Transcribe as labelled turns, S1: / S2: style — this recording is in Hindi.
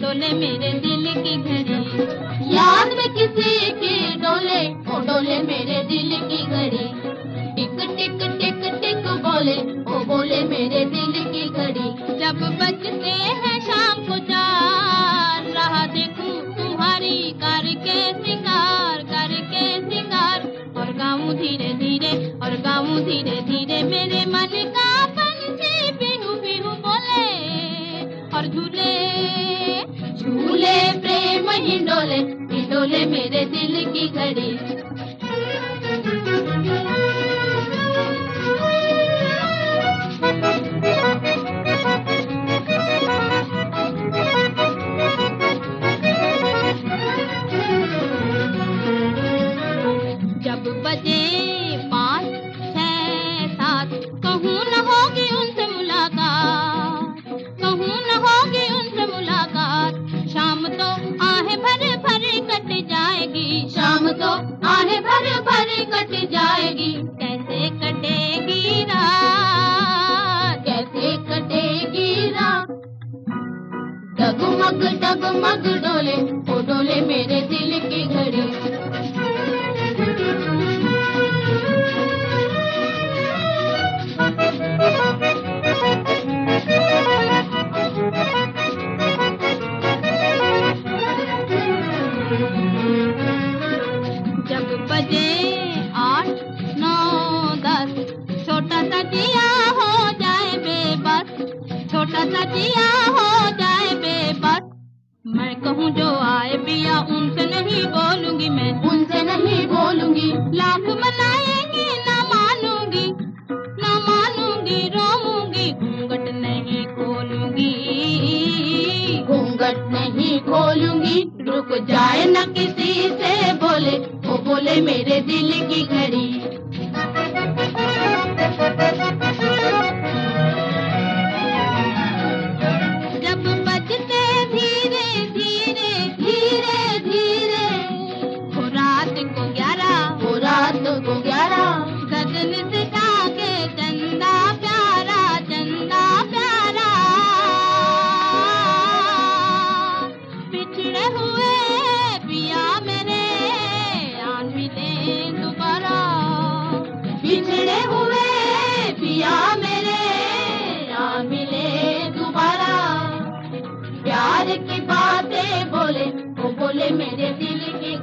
S1: डोले मेरे दिल की घड़ी।
S2: याद में किसी की डोले, ओ डोले मेरे दिल की घड़ी। टिक टिक टिक टिक बोले, ओ बोले मेरे दिल की घड़ी।
S1: जब बजते हैं शाम को 4, राह देखूं तुम्हारी करके सिंगार, करके सिंगार। और गाऊं धीरे धीरे, और गाऊं धीरे धीरे, मेरे मन का पंछी बिहू बिहू बोले। और झूले
S2: झूले प्रेम ही डोले, डोले मेरे दिल की घड़ी।
S1: जब बजे 5, 6, 7, कहूँ न होगी उनसे मुलाकात, कहूँ न होगी उनसे मुलाकात। शाम तो आहें भर भर कट जाएगी,
S2: शाम तो आहें भर भर कट जाएगी।
S1: कैसे कटेगी रात,
S2: कैसे कटेगी रात। डगमग डगमग डोले, ओ डोले मेरे दिल की घड़ी।
S1: जब बजे 8, 9, 10, छोटा सा जिया हो जाए बेबस, छोटा सा जिया हो जाए बेबस। मैं कहूँ जो आए पिया उनसे नहीं बोलूंगी मैं,
S2: उनसे नहीं बोलूंगी।
S1: लाख मनाएंगी ना मानूंगी, ना मानूंगी, रोऊंगी, घूंघट नहीं खोलूंगी,
S2: घूंघट नहीं खोलूंगी। रुक जाए न किसी से बोले, ओ बोले मेरे दिल की घड़ी।
S1: जब बजते धीरे धीरे,
S2: धीरे धीरे
S1: हो रात को 11,
S2: वो रात को 11,
S1: गगन से जाके चंदा प्यारा, चंदा प्यारा। बिछड़े हुए पिया मेरे आ मिले दोबारा,
S2: बिछड़े हुए पिया मेरे आ मिले दोबारा। प्यार की बातें बोले, वो बोले मेरे दिल की